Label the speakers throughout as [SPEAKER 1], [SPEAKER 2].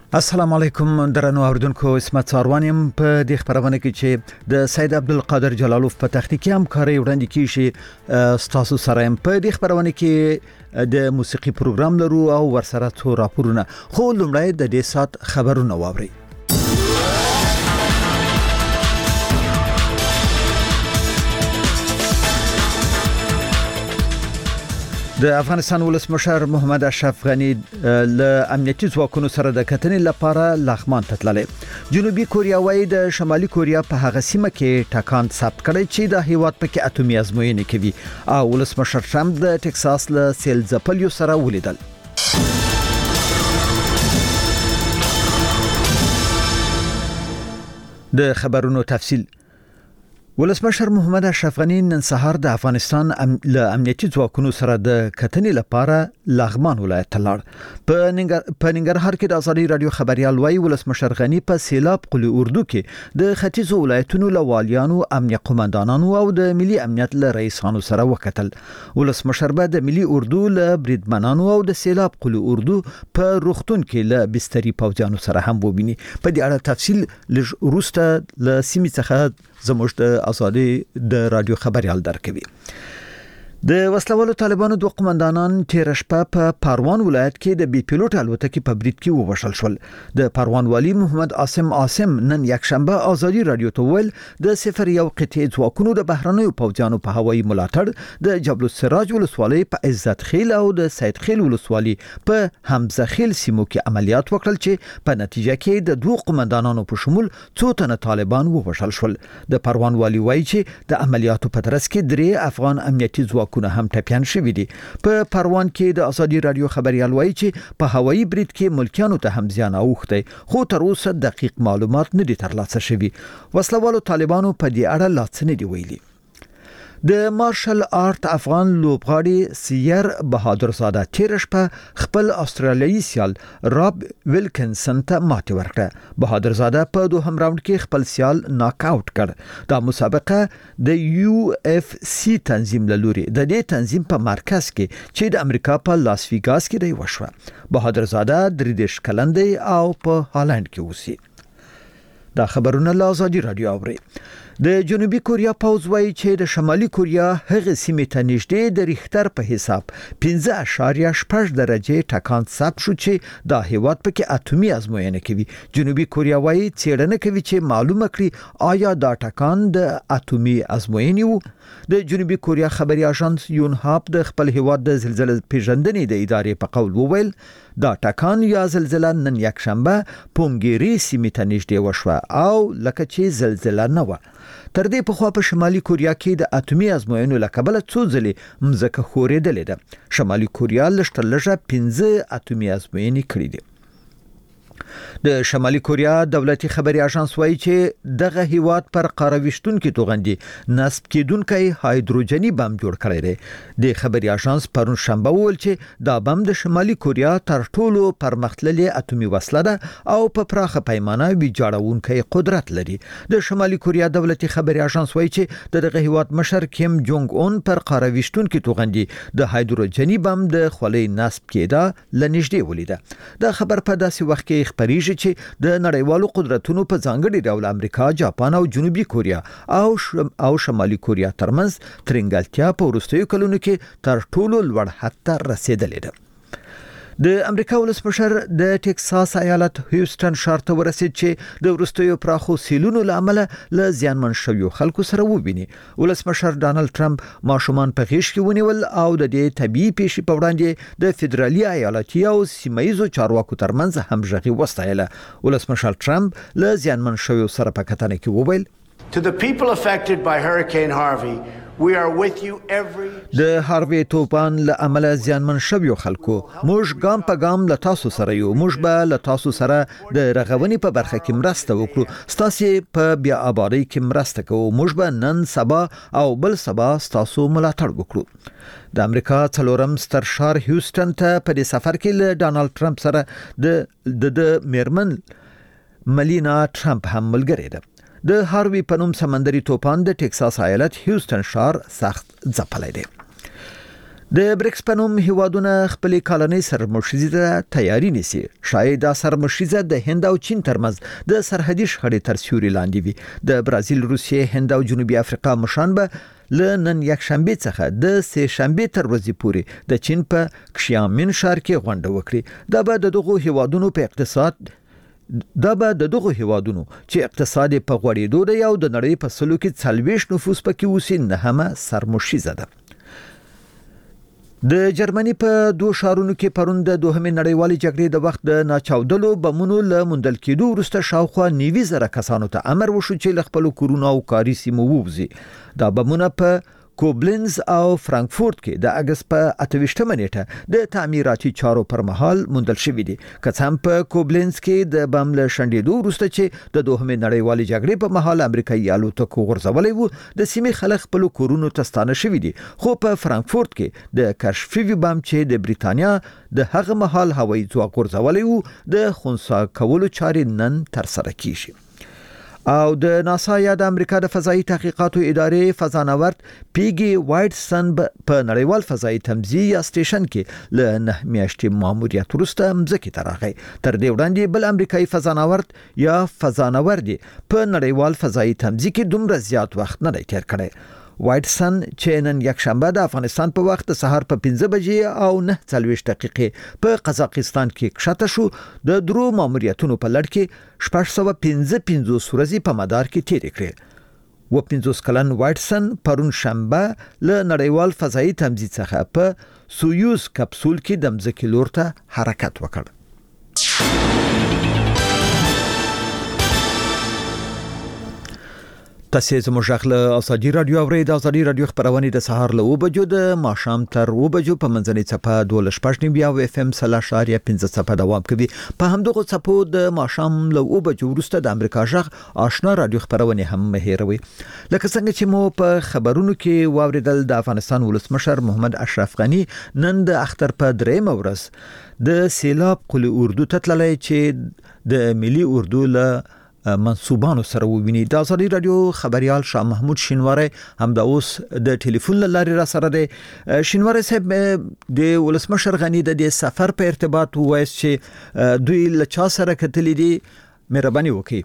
[SPEAKER 1] السلام علیکم درنو اوریدونکو، اسمت ساروانیم په دې خبرونه کې چې د سید عبدالقادر جلالوف په تخنیکی همکاري وړاندې کیږي. ستاسو سره په دې خبرونه کې د موسیقي پروګرام لرو او ورسره څو راپورونه، خو لومړی د دې سات خبرونه واوري. د افغانستان ولسمشر محمد اشرف غنی له امنیتي ځواکونو سره د کتنې لپاره لغمان ته تللی. جنوبي کوریا وايي د شمالي کوریا په هغه سیمه کې ټکان ثبت کړی چې د هیواد پکې اټومي ازموینې کوي، او ولسمشر ټرمپ د ټکساس له سیل ځپلیو سره ولیدل. د خبرونو تفصیل. ولسمشر محمد اشرف غنی نن سهار د افغانستان له امنیتي ځواکونو سره د کتنې لپاره لغمان ولایت ته لاړ. په ننګرهار کې د ازادي رادیو خبريال وايي ولسمشر غنی په سیلاب قلی اردو کې د ختیځو ولایتونو له والیانو، امنیه قومندانانو او د ملي امنیت له رئیسانو سره وکتل. ولسمشر به د ملي اردو له بریدمنانو او د سیلاب قلی اردو په روغتون کې له بستري پوځیانو سره هم وبیني. په دې اړه تفصیل لږ وروسته له سیمې څخه زموږ د ازادي د رادیو خبريال درکوي. د وسلوالو طالبانو دوه قومندانان تیر شپه په پروان ولایت کې د بي پيلوټ الوتکې په برید کې ووژل شول. د پروان والی محمد عاصم نن یکشنبه ازادي رادیو ته ویل د 01 قطعه ځواکونو د بهرنیو پوځیانو په هوایي ملاتړ د جبل السراج ولسوالۍ په عزت خیل او د سید خیل ولسوالۍ په حمزه خیل سیمو کې عملیات وکړل چې په نتیجه کې د دوه قومندانانو په شمول څو تنه طالبان ووژل شول. د پروان والی وایي چې د عملیاتو په ترڅ کې 3 افغان امنیتي ځواکونه هم ټپيان شوي دي. په پروان کې د ازادي رادیو خبريال وایي چې په هوایي برید کې ملکیانو ته هم زیان اوښتی، خو تر اوسه دقیق معلومات نه دي ترلاسه شوي. وسلوالو طالبانو په دې اړه لا څه نه دي ویلي. د مارشل آرت افغان لوبغاړي سیر بهادر زاده تیر شپه خپل استرالیایي سیال راب ویلکنسن ته ماتې ورکړه. بهادر زاده په دوهم راوند کې خپل سیال ناک آوټ کړ. دا مسابقه د UFC تنظیم له لوري د دې تنظیم په مرکز کې چې د امریکا په لاس ویګاس کې دی وشوه. بهادر زاده 33 کلن دی او په هالند کې اوسي. دا خبرونه له ازادي رادیو اوري. د جنوبي کوریا پوځ وايي چې د شمالي کوریا هغه سیمې ته نږدې د ریختر په حساب 5.6 درجه ټکان ثبت شو چې د هیواد پکې اټومي ازموینه کوي. جنوبي کوریا وايي څېړنه کوي چې معلومه کړي آیا دا ټکان د اټومي ازموینې وو. د جنوبي کوریا خبري اژانس یونهاپ د خپل هیواد د زلزلې پیژندنې د ادارې په قول وویل دا ټکان یا زلزلہ نن یکشنبه پونګيري سیمې ته نږدې وشوه او لکه چې زلزلہ نه و. تر دې په خوا په شمالي کوریا کې د اټومي ازموینو لکبل څو ځلې مزکه خورېدلې ده. شمالي کوریا لږه 15 اټومي ازموینې کړې دي. د شمالي کوریا دولتي خبري اژانس وايي چې دغه هیواد پر قارويشتونکو توغندي نصب کېدونکي هایدروجني بم جوړ کړی دی. د خبري اژانس پرون شنبه ویل چې دا بم د شمالي کوریا تر ټولو پرمختللي اټومي وسله ده او په پراخه پیمانه ویجاړونکي قدرت لري. د شمالي کوریا دولتي خبري اژانس وايي چې دغه هیواد مشر کیم جونګ اون پر قارويشتونکو توغندي د هایدروجني بم د خولۍ نصب کېده لنږدې ولیده. دا خبر په داسې وخت کې خبريږي چې د نړیوالو قدرتونو په ځانګړي ډول امریکا، جاپان او جنوبي کوریا او شمالي کوریا ترمنځ ترنګلتیا په وروستیو کلونو کې تر ټولو لوړ حد ته رسیدلې ده. د امریکا ولسمشر د ټکساس ایالت هیوستن ښار ته ورسید چې د وروستیو پراخو سیلونو لامل له زیانمن شویو خلکو سره وبیني. ولسمشر ډانلډ ټرمپ ماشومان په غیږ کې ونیول او د دې طبيعي پیښې په وړاندې د فدرالي ایالتي او سیمایي چارواکو ترمنځ همغږي وستایله. ولسمشر ټرمپ له زیانمن شویو سره په کتنه کې وویل
[SPEAKER 2] To the people affected by Hurricane Harvey, we are with you every
[SPEAKER 1] د هاروی طوفان له امله زیانمن شویو خلکو موږ ګام په ګام له تاسو سره یو. موږ به له تاسو سره د رغونې په برخه کې مرسته وکړو. ستاسو په بیا آبادی کې مرسته کوو. موږ به نن سبا او بل سبا ستاسو ملاتړ وکړو. د امریکا څلورم ستر ښار هیوستن ته په دې سفر کې له ډانلډ ټرمپ سره د میرمن ملینا ټرمپ هم ملګری ده. د هاروی په نوم سمندري طوفان د ټکساس ایالت هیوستن ښار سخت ځپلی دی. د بریکس په نوم هیوادونه خپل کالنۍ سرمشيزه ته تیاری نیسي. شاید دا سرمشيزه د هند او چین ترمنځ د سرحدي شخړې تر سیوري لاندې وي. د برازیل، روسیې، هند او جنوبي افریقا مشران به له نن یکشنبه څخه د سه شنبه تر ورځې پورې د چین په کشیامین ښار کې غونډه وکړي. دا به د دغو هیوادونو چې اقتصاد په غوړېدو دی او د نړۍ په سلو کې 40 نفوس پکې اوسي نه هم سرمشيزه ده. د جرمني په دوه ښارونو کې پرون د دوهمې نړیوالې جګړې د وخت د ناچاودلو بمونو له موندل کېدو وروسته شاوخوا 90,000 کسانو ته امر وشو چې له خپل کورونو او کاري سیمو ووځي. دا بمونه په کوبلنز او فرانکفورت کې د اگست په 28مه نیټه د تعمیراتي چارو پر مهال موندل شوې دي. که څه هم په کوبلنز کې د بم له شنډېدو وروسته چې د دوهمې نړیوالې جګړې په مهال امریکایي الوتکو غورځولې وو، د سیمې خلک خپل کورونو ته ستانه شوي دي. خو په فرانکفورت کې د کشف شوي بم چې د بریتانیا د هغه مهال هوایي ځواک غورځولې وو د خنثی کولو چارې نن تر سره کیږي. او د ناسا یا د امریکا د فضایي تحقیقاتو ادارې فضانورد پیګي وایټسن په نړیوال فضایي تمځي یا سټیشن کې له 9 میاشتې ماموریت وروسته مځکې ته راغی. تر دې وړاندې بل امریکایي فضانورد یا فضانورد په نړیوال فضایي تمځي کې دومره زیات وخت نه دی تیر کړی. وایټسن چې نن یکشنبه د افغانستان په وخت د سهار په 5 بجې او 49 دقیقې په قزاقستان کې کښته شو، د درو ماموریتونو په لړ کې 655 ورځې په مدار کې تیر کړې. 50 کلن وایټسن پرون شنبه له نړیوال فضایي تمځي څخه په سویوز کپسول کې د مځکې لور ته حرکت وکړ. تاسو زموږ غږ ازادي رادیو اورئ. د ازادي رادیو خبرونه د سهار له 9 بجو د ماښام تر 2 بجو په منځنۍ چپه 12.9 او اف ام 3.15 چپه دوام کوي. په همدغه چپو د ماښام له 2 بجو وروسته د امریکا غږ آشنا رادیو خبرونه هم مهیروي. لکه څنګه چې مو په خبرونو کې واوریدل، د افغانستان ولسمشر محمد اشرف غنی نن د اختر په درېمه ورځ د سیلاب قل اردو ته تللی چې د ملي اردو له منصوبانو سره وویني. د ازادي رادیو خبريال شاه محمود شینواری هم د اوس د ټلیفون لارې را سره دی. شینواری صاحب، د ولسمشر غنی د دې سفر په ارتباط وایي چې دوی له چا سره کتلې دي، مهرباني وکړئ.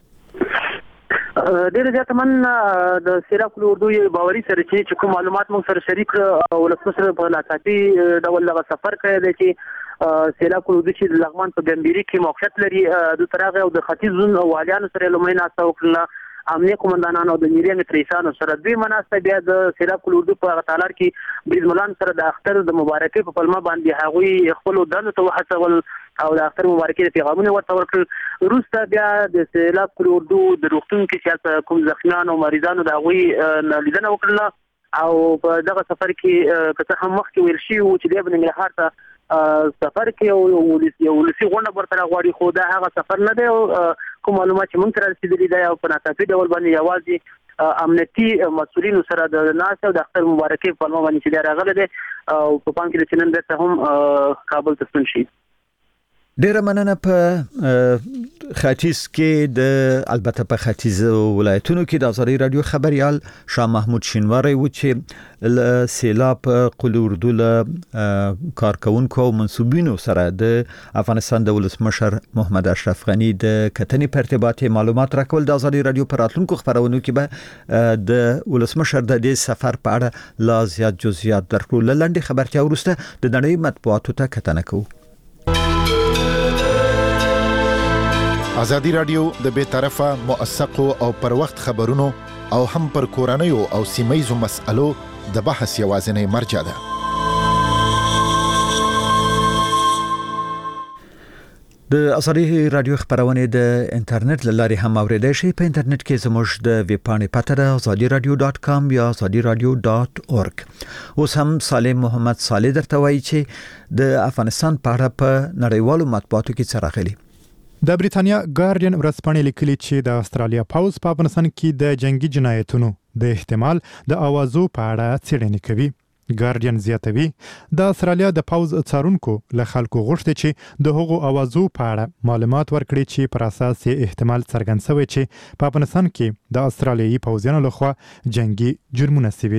[SPEAKER 3] ډیر زیات من د سیلاب اردو باوري سره چې کوم معلومات موږ سره شریک ولسمشر په لاساتي ډول لغه سفر کړی دی چې سیلاب اردو چې د لغمان په ګمبيري کې موقعیت لري. د تراغه او د ختیځ زون والیانو سره لومړی ناسته وکړه، امنیه قومندانانو او د میریا متریسانو سره. دوی مناسبه بیا د سیلاب اردو په غتالار کې بریزملان سره د اختر د مبارکي په پلمه باندې هغوی خپل دانو ته وحڅول او د اختر مبارکي د پیغامونه ورته ورکړل. وروسته بیا د سیلاب اردو د روغتون کې چې کوم زخمیان او مریضانو د هغوی لیدنه وکړه. او په دغه سفر کې که هم مخکې ویل شي و چې د ننګرهار ته سفر کې او ولسی غونډه ورته غواړي، خو دا هغه سفر نه دی. کوم معلومات چې موږ تر رسیدلي دی او په ناڅاپي ډول باندې یوازې امنیتي مسؤلینو سره د ناس او د اختر مبارکي په پلمه باندې چې راغله دي او په پام کې چې نن درته هم کابل ته ستون شي.
[SPEAKER 1] ډیره مننه. په ختیځ کې البته په ختیځ ولایتونو کې د ازادي رادیو خبريال شاه محمود شینواری و چې سیلاب قل اردو له کارکونکو او منسوبینو سره د افغانستان د ولسمشر محمد اشرف غنی د کتنې په ارتباط معلومات راکول. د ازادي رادیو پر راتلونکو خبرونو کې به د ولسمشر د دې سفر په اړه لا زیات جزئیات درکړو. لنډه خبرتیا وروسته د نړۍ مطبوعاتو ته کتنه کوو.
[SPEAKER 4] ازادي رادیو د بے طرفه موثقو او پر وخت خبرونو او هم پر کورنیو او سیمایزو مسألو د بحث یوازینی مرجع ده.
[SPEAKER 1] د ازادي رادیو خبرونه د انټرنیټ لاري هم اوریدای شي. په انټرنیټ کې زموږ د ویب پاڼې پته ده azadiradio.com یا azadiradio.org. اوس هم سالم محمد صالح درته وایي چې د افغانستان په اړه په نړیوالو مطبوعاتو کې څه راغلي.
[SPEAKER 5] د بریتانیا ګارډین ورځپاڼې لیکلي چې د استرالیا پوز په افغانستان کې د جنگي جنایتونو د احتمال د اوازو په اړه څېړنې کوي. ګارډین زیاتوي د استرالیا د پوز څارونکو له خلکو غوښتي چې د هغو اوازو په اړه معلومات ورکړي چې پر اساس یې احتمال څرګند شوی چې په افغانستان کې د استرالیایي پوځیانو لخوا جنگي جرمونه شوي دي.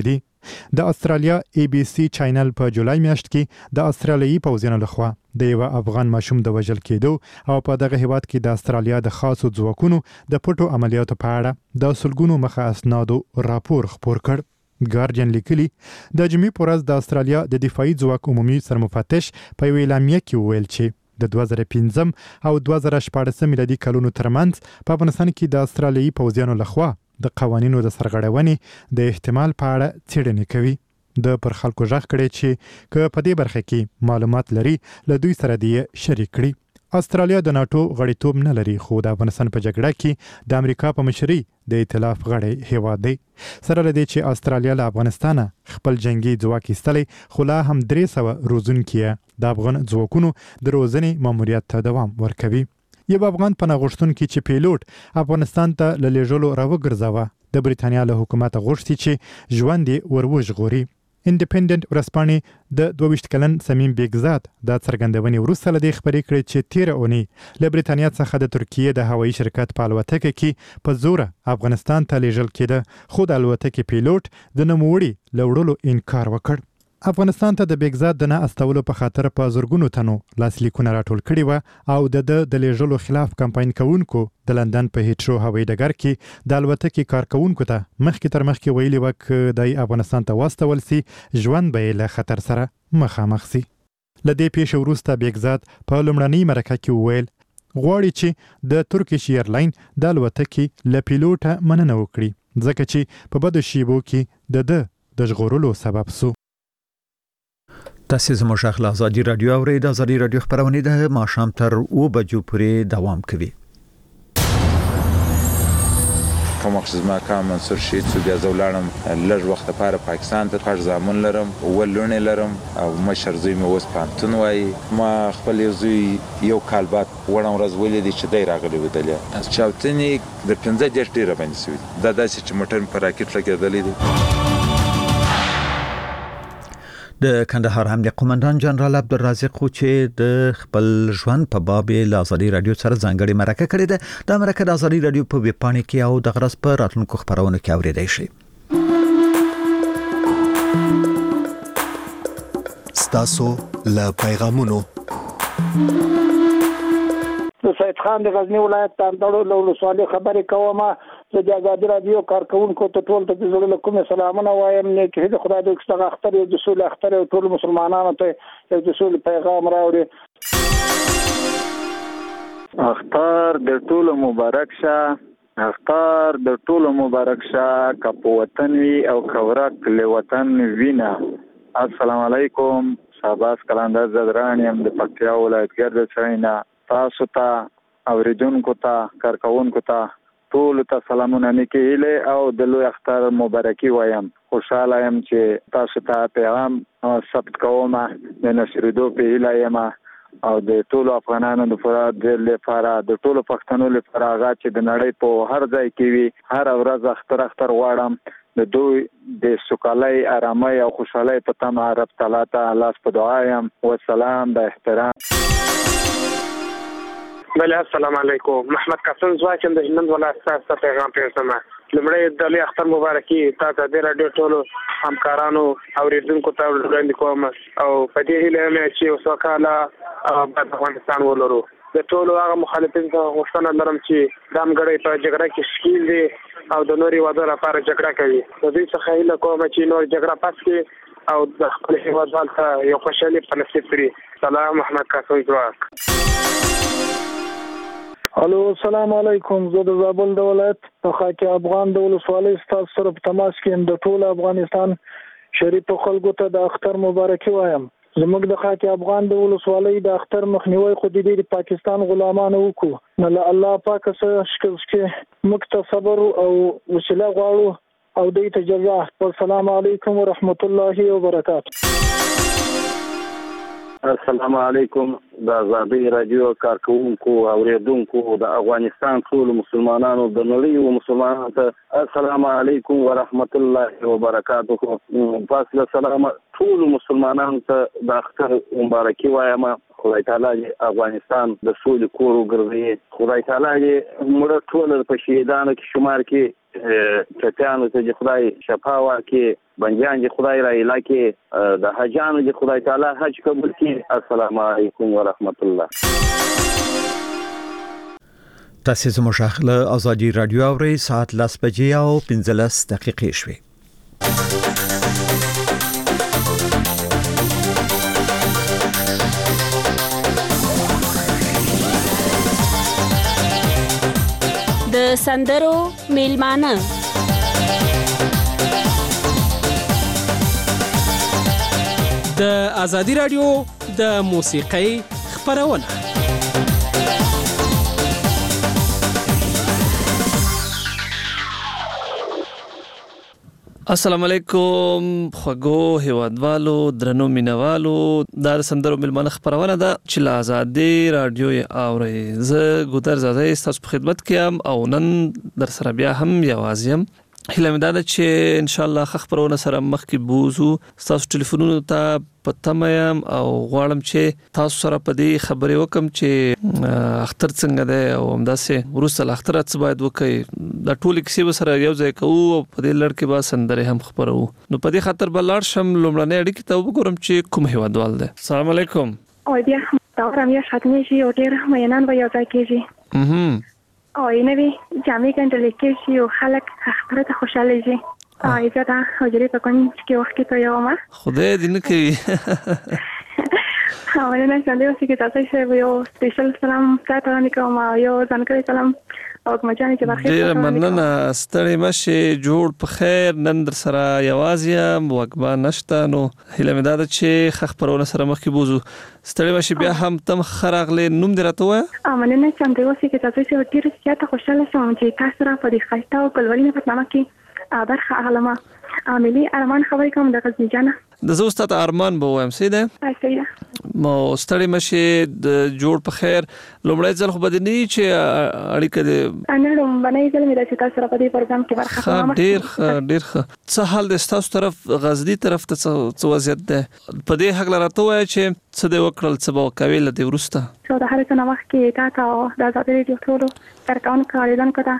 [SPEAKER 5] د استرالیا ABC چینل په جولای میاشت کې د استرالیایي پوځیانو لخوا د یو افغان ماشوم د وژل کېدو او په دغه هیواد کې د استرالیا د خاصو ځواکونو د پټو عملیاتو په اړه د سلګونو مخه اسنادو راپور خپور کړ. ګارډین لیکلي د جمعې په ورځ د استرالیا د دفاعي ځواک عمومي سرمفتش په یوه اعلامیه کې وویل چې د 2015 او 2014 میلادي کلونو ترمنځ په افغانستان کې د استرالیایي پوځیانو لخوا د قوانینو د سرغړونې د احتمال په اړه څېړنې کوي. د پر خلکو ژغ کړي چې که په دې برخه کې معلومات لري له دوی سره دې شریک کړي. استرالیا د ناتو غړیتوب نه لري خو د افغانستان په جګړه کې د امریکا په مشرۍ د ائتلاف غړی هیواد دی. سره له دې چې استرالیا له افغانستانه خپل جنگي ځواک ایستلی خو لا هم 300 روزونکي د افغان ځواکونو د روزنې ماموریت ته دوام ورکوي. یو افغان پناه غوښتونکی چې پیلوټ افغانستان ته له لېږلو راوګرځاوه د بریتانیا له حکومت غوښتي چې ژوند یې ور وژغوري. انډیپندنت ورځپاڼې د 22 کلن سمیم بیگزاد د څرګندونې وروسته له دې خبرې کړې چې 13 اونۍ له بریتانیا څخه د ترکیې د هوایي شرکت په الوتکه کې په زوره افغانستان ته لیږل کېده خو د الوتکې پیلوټ د نوموړي له وړلو انکار وکړ. افغانستان ته د بیگزاد د نه استولو په خاطر په زرګونو تنو لاسلیکونه راټول کړي و او د لیږلو خلاف کمپاین کوونکو د لندن په هیټرو هوایي ډګر کې د الوتکې کارکوونکو ته مخکې تر مخکې ویلي و چې د افغانستان ته واستول سي ژوند به یې له خطر سره مخامخ سي. له دې پیښې وروسته بیگزاد په لومړنۍ مرکه کې وویل غواړي چې د ترکیش ایرلاین د الوتکې له پیلوټه مننه وکړي ځکه چې په بدو شیبو کې د ژغورلو سبب سو.
[SPEAKER 1] تاسو زموږ غږ له ازادي رادیو او د ازادي رادیو خبرونه د ماښام تر 2 بجو پورې دوام کوي.
[SPEAKER 6] کوم وخت زما کار منصور شي چې بیا زولانم لږ وخت لپاره پاکستان ته پښ زامن لرم ولونه لرم او مشر زوی مې وس پانتون وای ما خپل زوی یو کال بعد ورن ورځ ولې چې دای راغلی ودلې چاوتنی د 15 ډیر باندې سوي دا داسې چې موټر پر راکټ لګیدلې دي.
[SPEAKER 1] د کندهار حمله قومندان جنرال عبدالرازق خو چې د خپل ژوند په باب له ازادي رادیو سره ځانګړي مرکه کړې ده د مرکه د ازادي رادیو په ویب پاڼه کې او د غرض په راتلونکو خبرونو کې اوریدای شي.
[SPEAKER 7] ستاسو له پیغامونو
[SPEAKER 8] سید خان د غزنی ولایت تاندړو له ولسوالۍ خبرې کوم. زه د ازادي رادیو کارکونکو ته ټول ته د زړه کومه سلامونه وایم نیک هیله خدای دې ستاسو اختر د سولې اختر او ټول مسلمانانو ته د سولې پیغام راوړي.
[SPEAKER 9] اختر د ټول مبارک شه اختر د ټول مبارک شه کپ وطن وی او کورک له وطن وینا. السلام علیکم شاباس کلندر زدران يم د پکتیا ولایت ګرد چرینا تاسو ته اوریدونکو ته کارکونکو ته ټول ته سلامونه نیکیله او د لوی اختر مبارکي وایم. خوشاله يم چې تاسو ته پیغام ثبت کوم د نشریدو په هیله یم او د ټول افغانانو لپاره د ټول پښتنو لپاره هغه چې د نړۍ په هر ځای کې وي هر ورځ اختر غواړم د دوی د سوکالۍ آرامۍ او خوشحالۍ په تمه رب تعالی ته لاس په دعا یم. والسلام د احترام.
[SPEAKER 10] بله السلام علیکم محمد قاسم زواکم د هلمند ولایت څخه پیغام پیغام لمړی د لوی اختر مبارکي تاسو د رادیو ټولو همکارانو اوریدونکو ته وړاندې کوم او په دې هیله مې چې وسوکاله په افغانستان ولرو. د ټولو هغه مخالفین ته غوښتنه لرم چې دام غړي په جګړه کې شکیل دي او د نوري وادو لپاره جګړه کوي. د دې څخه هیله کوم چې نور جګړه پاس کړي او د خپل هیواد ته یو خوشالي په نصیب کړي. سلام محمد قاسم زواک.
[SPEAKER 8] الو السلام علیکم. زه د زابل د ولایت په خاکي افغان د ولسوالۍ ستاسو سره په تماس کې د ټول افغانستان شریف خلکو ته د اختر مبارکي وایم. زموږ د خاکي افغان د ولسوالۍ د اختر مخنیوي خو د پاکستان غلامانو وکړو نه الله پاک سره شکل کې موږ صبر او وسیله غواړو او د تجزا. والسلام علیکم ورحمت الله وبرکاته.
[SPEAKER 9] السلام علیکم د ازادي رادیو کارکونکو اوریدونکو د افغانستان ټول مسلمانانو د نړۍ او مسلمانانو ته السلام علیکم ورحمت الله وبرکاته. فاصله سلام ټول مسلمانانو ته د اختر مبارکي وایم. خدای تعالی افغانستان د سولې کور وګرځي. خدای تعالی موږ ټول په شهیدانو کې شمار کې ټپیانو ته چې خدای شفا ورکړي، بندیان چې خدای را ایله کړي، د حاجیانو چې خدای تعالی حج قبول کړي. السلام علیکم ورحمت الله.
[SPEAKER 1] تاسو زموږ خپل ازادي رادیو اوري ساعت 10 بجې او 15 دقیقې شوي.
[SPEAKER 11] د سندرو میلمانه
[SPEAKER 12] د ازادي رادیو د موسیقۍ خبرونه. السلام علیکم خوږو هیوادوالو درنو مینوالو د سندرو میلمانه خبرونه ده چې له ازادي رادیو اوري. زه ګوتر زاده تاسو په خدمت کې ام او نن در سره بیا هم یوازې یم. هیله مې ده چې ان شاء الله خبرونه سره مخکې بوزو. تاسو ټلیفونونو ته پته یم او غواړم چې تاسو سره په دې خبرې وکم چې اختر څنګه ده او همداسې وروسته له اختر څه باید وکړي. د ټولې کیسې سره یو ځای کوو او په دې لړ کې به سندرې هم خبرو. نو په دې خاطر به لاړ شم لومړنۍ اړیکې ته وګورم چې کوم هیوادوال ده. السلام علیکم.
[SPEAKER 13] او بیا دا رامیا ختمېږي او ډېر مینان به یو ځای کېږي. او نوی جامعه ګڼل کېږي او خلک اختر ته خوشاله شي. ایزه دا حجرې په کوم کې وخت کې ته یو ما
[SPEAKER 12] خدای دې نه کوي.
[SPEAKER 13] او نه څنګه اوسې کې تاسو شه یو سپیشل سلام تاسو نه کوم یو ځانګړی سلام او مجاني چې بخیر.
[SPEAKER 12] ډېر مننه ستړي مشه جوړ په خیر. نن در سره یوازې وقبه نشته نو هیله مې ده چې خبرونه سره مخکې بوزو. ستړي مشه بیا هم تم خراغله نوم درته وای.
[SPEAKER 13] مننه څنګه اوسې کې تاسو شه ډېر زیاته خوشاله شوم چې تاسو را په دې خاصه او کلوري نه پټنامه کې برخه اغلمه عاملی ارمان خبرې کوم د غزنی جانه
[SPEAKER 12] د زو ستاسو ارمان به وایم سیده مو ستړي مشه د جوړ په خیر. لومړی ځل خو بده نه چې اړیکه دې
[SPEAKER 13] انا لومړی ځل مې د تاسو سره په دې پروګرام کې برخه اخلم.
[SPEAKER 12] ډیر څه حال د تاسو طرف غزنی طرف ته څه وضعیت ده په دې حق لراته وای چې څه دی وکړل څه به کوي لته ورسته.
[SPEAKER 13] چې د هر څه نه وخت کې تاسو د ازادي رادیو ټولو ترکان کاریدان کړه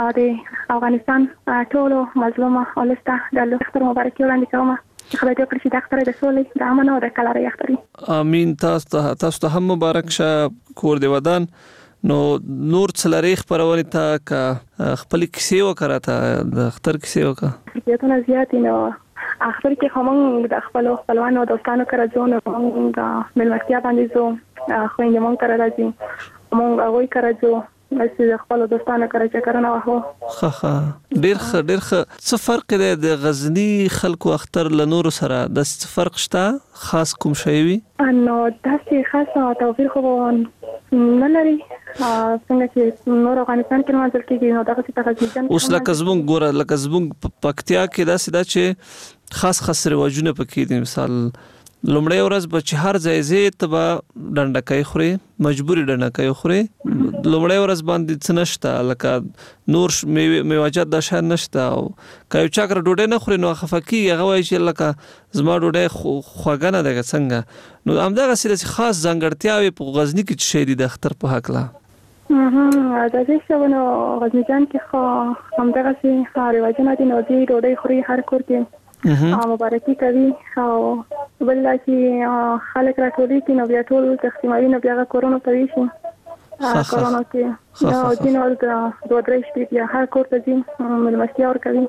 [SPEAKER 13] د افغانستان ټولو مظلومه ولسته د اختر مبارکي وړاندې کوم. خدای دې وکړي چې د اختر د سولې د امن او د کلاري اختر.
[SPEAKER 12] امين. تاسو ته هم مبارک شه کور دی ودان. نو نور څلری خبرونه تا ک خپل کیسه وکړه ته د اختر کیسه وکړه.
[SPEAKER 13] یو ته زیات نو اختر کې هم د خپلوانو او دوستانو سره ځو د ملمستیا باندې ځو خويندې مونږ سره راځي مونږ هغه سره ځو چې خپل دوستانو سره چې کرنه واه.
[SPEAKER 12] ډیر څه فرق دی د غزنی خلکو اختر له نور سره د څه فرق شته خاص کوم شی وي؟
[SPEAKER 13] نو داسې خاصه توفیر خو نه لري څنګه چې نور افغانستان کې منځل کېږي نو دغه څه تغذیه
[SPEAKER 12] اوس لکه زمونږ پکتیا کې داسې دا چې خاص رواجونه پکې دي. مثال لومړی ورځ به چې هر ځای زی ته به ډنډکای خوري مجبوری ډنډکای خوري. لومړی ورځ باندې څه نشته لکه نور میوجات د شان نشته او کایو چاکر ډوډۍ نه خوري نو خفقي هغه وایي چې لکه زما ډوډۍ خوګنه ده څنګه. نو همدغه سره خاص ځانګړتیاوي په غزنی کې شې دي د اختر په حق لا.
[SPEAKER 13] دا چې څنګه غزنی جان کې خو همدغه سي رواجونه دي نو دي ډوډۍ خوري هر کور کې مبارکي کوي او بل چې خلک راټولي کې نو بیا ټول تقسیموي نو بیا کورونو ته وي شي کورونو کې دا دینول د دوه درې شپې بیا هر کور ته ځي ملمستیا ورکوي.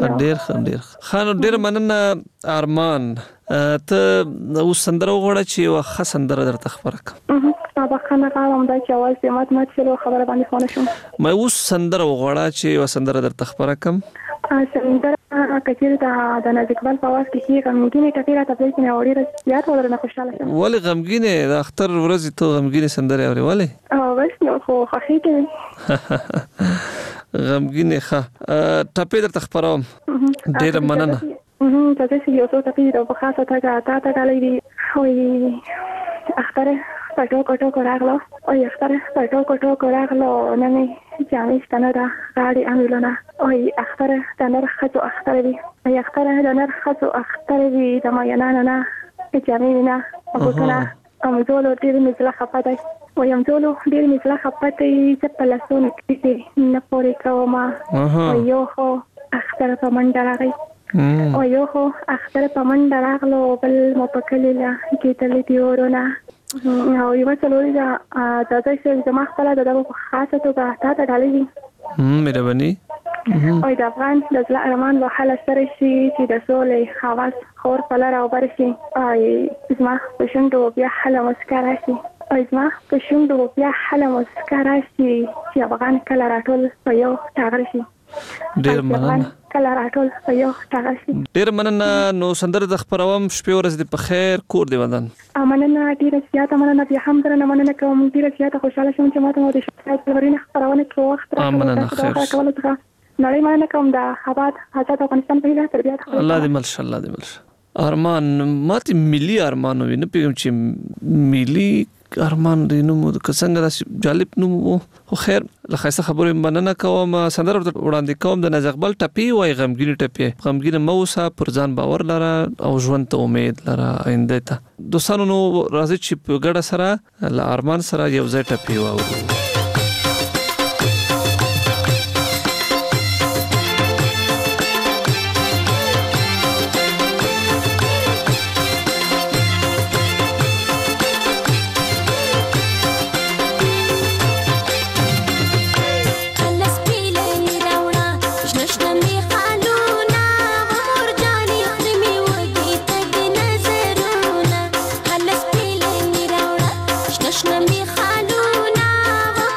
[SPEAKER 12] ډیر مننه ارمان. ته اوس سندره وغواړه چې یو ښه سندره درته خبره کړم.
[SPEAKER 13] بخښنه غواړم دا چې اول سمات مات شلو خبره باندې فون شوم.
[SPEAKER 12] مې اوس سندره وغواړه چې یو سندره درته خبره کړم.
[SPEAKER 13] سندره کچیر د نازکبال په واس کې غمګینه ټکیره تاسو کې نه وړي زیات ولر نه خوشاله شم.
[SPEAKER 12] ولې غمګینه د اختر ورځ ته غمګینه سندره اوري ولې؟
[SPEAKER 13] بس نو خو خوښی کوي.
[SPEAKER 12] غمګینه ښه ټپې درته خبروم. ډیر مننه.
[SPEAKER 13] تاسو یو څه ټپې په خاصه تا غالي دي وي اختر پټو راغلو او اختر پټو راغلو نه مې جامې ستنه دا غاړي اميلونه او اختر د نر خځو اختر وي اختر د نر خځو اختر وي د ما نه جامې نه او کنه کوم ډول ډیر مثله خپه ده ویم ټولو ډېر مې زړه خفه کوي چې په لاسونو کې نه پورې کوم او یو خو اختر په منډه راغی او یو خو اختر په منډه راغلو بل مو په کلي لا کېدلې دي ورونه او یو څلوري دا چې زما خپله د دغه خاصه توګه تا ته ډالۍ دي
[SPEAKER 12] مهرباني
[SPEAKER 13] او د افغان د زړه ارمان به حل سره شي چې د سولې حواس خور په لاره وبر شي او زما په شونډو بیا حله مسکا راشي او زما په شونډو بیا حله مسکا راشي چې افغان کله راټول په یو ټاغر شي
[SPEAKER 12] ډېر مننه
[SPEAKER 13] کله راټول په یو ټاغر شي
[SPEAKER 12] ډېر مننه نو سندره د خپروم شپې ورځ دې په خیر کور دې ودان
[SPEAKER 13] مننه ډېره زیاته مننه بیا هم درنه مننه کوم ډېره زیاته خوشاله شوم چې ماته مو د شپې ورینه خپرونه کې وخت راکړه نړۍ مننه کوم د آزاد افغانستان په هیله تربیت
[SPEAKER 12] الله دې ملشه الله دې ملشه ارمان ماته ملي ارمان وي نه پیږم چې ملي ارمان دی نو څنګه دا جالب نو خو خیر لخصه خبرې مننه کوم سندره وړاندې کوم د نجقبل ټپی وای غمګینی ټپی غمګینه موسه پر ځان باور لره او ژوند ته امید لره آینده ته دوستانو نو راځي چې په ګډه سره ل ارمان سره یو ځای ټپی واو
[SPEAKER 14] Nami khaluna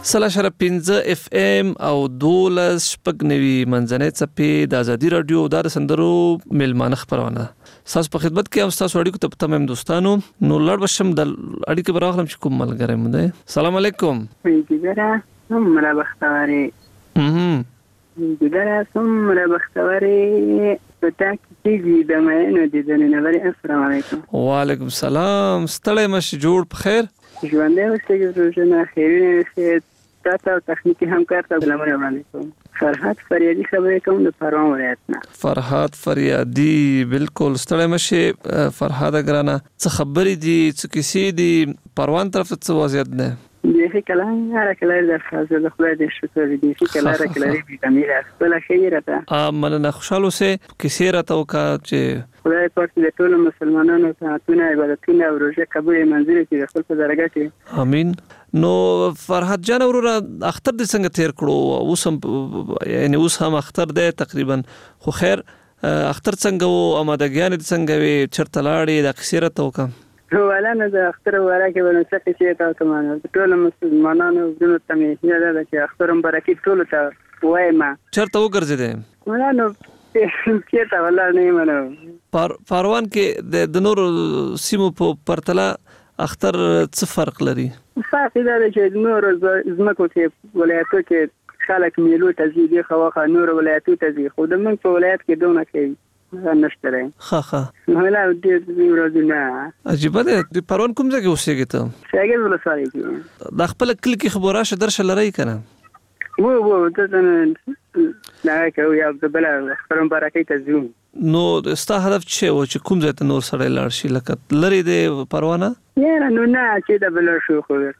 [SPEAKER 12] 0.15 FM او 12 شپږنوي منځنۍ څپې د ازادي رادیو د سندرو میلمانه خبرونه تاسو په خدمت کې هم تاسو اړیکو ته تمام دوستانو نو لړ بشم د اړیکې براغلم چې کوم ملګری مو دی. السلام علیکم.
[SPEAKER 14] ګیدره سمره بختواري ګیدره سمره بختواري پتا کې د مېنو د جننوري. السلام علیکم.
[SPEAKER 12] وعلیکم السلام. ستړی مش جوړ په خیر
[SPEAKER 14] ژوندې اوسې روزنه خیرونه تاسو تخنیکی همکار ته سلامونه وړاندې کوم. فرحات فریادي خبرې کوم د پروان ولایت نه.
[SPEAKER 12] فرحات فریادي بالکل ستړی مشه. فرحات ګرانه څه خبرې دي څه کیسې دي پروان طرف څه وضعیت ده؟
[SPEAKER 14] دې کله را کله د فاصله د خدای د شکر دې کله را کله دې کمیره خپل خیره ته
[SPEAKER 12] مننه خوشاله سه کیسې راته وکا چې
[SPEAKER 14] خدای پاک د ټول مسلمانانو ته عبادتونه او روزه قبول منځري کې خپل په درجه کې
[SPEAKER 12] امين. نو فرحت جان وروره اختر د څنګه تیر کړو اوس هم یعنی اوس هم اختر دی تقریبا خو خیر اختر څنګه او امادګیان څنګه وي چرته لاړې د قصيره توکم
[SPEAKER 14] ولا نه د اختر ولا کې ونه څه چې تاسو مانه ټول مسلمانانو دنه تمه نه ده چې اخترم برکت ټول ته وایم
[SPEAKER 12] چرته وګرځیدې
[SPEAKER 14] ولا نو چې تا ولا نه منو
[SPEAKER 12] پروان کې د نور سیمو په پرتله اختر څه فرق لري؟
[SPEAKER 14] فرق دا چې نور زمکو کې ولایتو کې خلک میلو تزيدي خواخه نور ولایتو تزي خو د من په ولایت کې دونه کوي نشته.
[SPEAKER 12] ها
[SPEAKER 14] ولا دې ورځونه
[SPEAKER 12] عجیب ده. د پروان کوم ځای کې اوسېږي ته؟
[SPEAKER 14] څنګه ولسوالۍ کې
[SPEAKER 12] د خپل کلی کې خبره شه درشه لري کنه
[SPEAKER 14] وو ته نه کوي یا د بل خبرم برکې ته زوم.
[SPEAKER 12] نو ستا هدف څه و چې کوم ځای ته نور سره لاړ شي لکه لري د پروانه؟
[SPEAKER 14] یا نو نه چې د بل شو